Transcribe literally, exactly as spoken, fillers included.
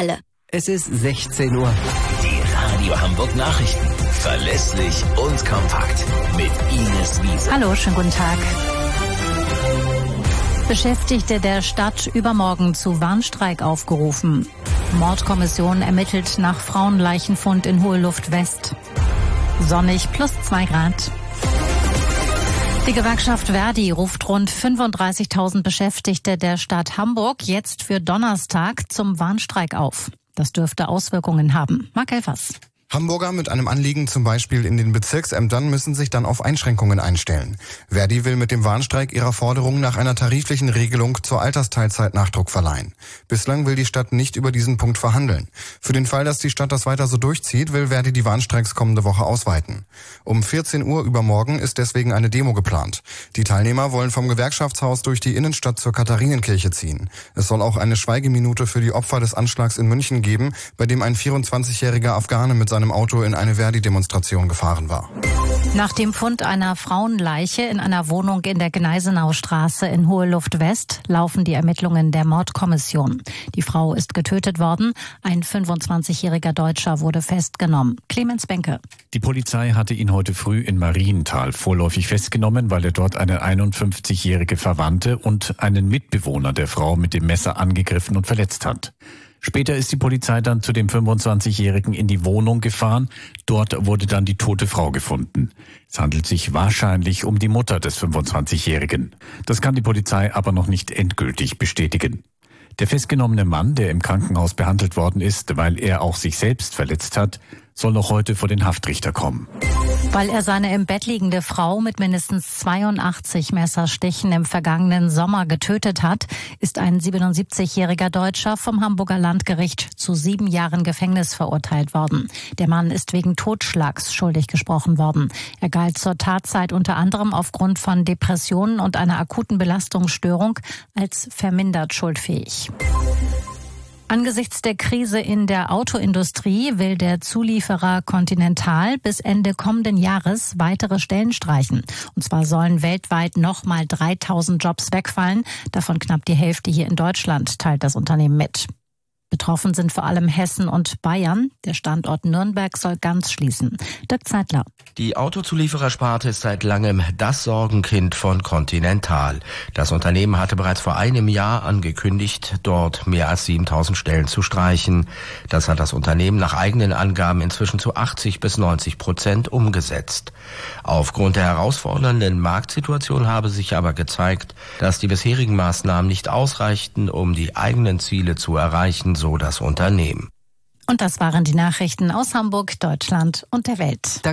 alle. Es ist sechzehn Uhr. Die Radio Hamburg Nachrichten. Verlässlich und kompakt. Mit Ines Wiese. Hallo, schönen guten Tag. Beschäftigte der Stadt übermorgen zu Warnstreik aufgerufen. Mordkommission ermittelt nach Frauenleichenfund in Hoheluft West. Sonnig plus zwei Grad. Die Gewerkschaft Verdi ruft rund fünfunddreißigtausend Beschäftigte der Stadt Hamburg jetzt für Donnerstag zum Warnstreik auf. Das dürfte Auswirkungen haben. Marc Elfers. Hamburger mit einem Anliegen zum Beispiel in den Bezirksämtern müssen sich dann auf Einschränkungen einstellen. Verdi will mit dem Warnstreik ihrer Forderung nach einer tariflichen Regelung zur Altersteilzeit Nachdruck verleihen. Bislang will die Stadt nicht über diesen Punkt verhandeln. Für den Fall, dass die Stadt das weiter so durchzieht, will Verdi die Warnstreiks kommende Woche ausweiten. Um vierzehn Uhr übermorgen ist deswegen eine Demo geplant. Die Teilnehmer wollen vom Gewerkschaftshaus durch die Innenstadt zur Katharinenkirche ziehen. Es soll auch eine Schweigeminute für die Opfer des Anschlags in München geben, bei dem ein vierundzwanzigjähriger Afghane mit seinem Auto in eine Verdi-Demonstration gefahren war. Nach dem Fund einer Frauenleiche in einer Wohnung in der Gneisenaustraße in Hoheluft West laufen die Ermittlungen der Mordkommission. Die Frau ist getötet worden. Ein fünfundzwanzigjähriger Deutscher wurde festgenommen. Clemens Benke. Die Polizei hatte ihn heute früh in Marienthal vorläufig festgenommen, weil er dort eine einundfünfzigjährige Verwandte und einen Mitbewohner der Frau mit dem Messer angegriffen und verletzt hat. Später ist die Polizei dann zu dem fünfundzwanzigjährigen in die Wohnung gefahren. Dort wurde dann die tote Frau gefunden. Es handelt sich wahrscheinlich um die Mutter des fünfundzwanzigjährigen. Das kann die Polizei aber noch nicht endgültig bestätigen. Der festgenommene Mann, der im Krankenhaus behandelt worden ist, weil er auch sich selbst verletzt hat, soll noch heute vor den Haftrichter kommen. Weil er seine im Bett liegende Frau mit mindestens zweiundachtzig Messerstichen im vergangenen Sommer getötet hat, ist ein siebenundsiebzigjähriger Deutscher vom Hamburger Landgericht zu sieben Jahren Gefängnis verurteilt worden. Der Mann ist wegen Totschlags schuldig gesprochen worden. Er galt zur Tatzeit unter anderem aufgrund von Depressionen und einer akuten Belastungsstörung als vermindert schuldfähig. Angesichts der Krise in der Autoindustrie will der Zulieferer Continental bis Ende kommenden Jahres weitere Stellen streichen. Und zwar sollen weltweit nochmal dreitausend Jobs wegfallen, davon knapp die Hälfte hier in Deutschland, teilt das Unternehmen mit. Betroffen sind vor allem Hessen und Bayern. Der Standort Nürnberg soll ganz schließen. Dirk Zeitler. Die Autozulieferersparte ist seit langem das Sorgenkind von Continental. Das Unternehmen hatte bereits vor einem Jahr angekündigt, dort mehr als siebentausend Stellen zu streichen. Das hat das Unternehmen nach eigenen Angaben inzwischen zu achtzig bis neunzig Prozent umgesetzt. Aufgrund der herausfordernden Marktsituation habe sich aber gezeigt, dass die bisherigen Maßnahmen nicht ausreichten, um die eigenen Ziele zu erreichen, so das Unternehmen. Und das waren die Nachrichten aus Hamburg, Deutschland und der Welt.